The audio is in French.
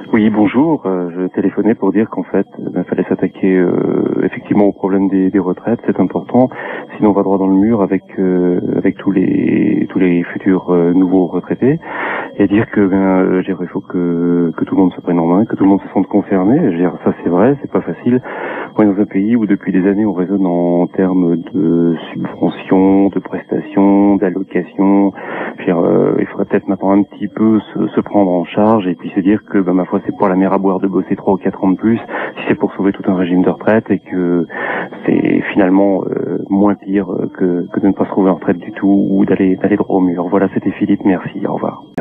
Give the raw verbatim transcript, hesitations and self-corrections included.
Oui, bonjour. Euh, je téléphonais pour dire qu'en fait, il fallait s'attaquer euh, effectivement au problème des, des retraites. C'est important. Sinon, on va droit dans le mur avec euh, avec tous les tous les futurs euh, nouveaux retraités. Et dire que ben, euh, je veux dire, il faut que que tout le monde se prenne en main, que tout le monde se sente concerné. Je veux dire, ça c'est vrai, c'est pas facile. On est dans un pays où depuis des années on raisonne en termes de subventions, de prestations, d'allocations. Je veux dire, euh, il faudrait peut-être maintenant un petit peu se, se prendre en charge et puis se dire que ben, ma foi c'est pour la mer à boire de bosser trois ou quatre ans de plus si c'est pour sauver tout un régime de retraite et que c'est finalement euh, moins pire que, que de ne pas se trouver en retraite du tout ou d'aller d'aller droit au mur. Voilà, c'était Philippe, merci, au revoir.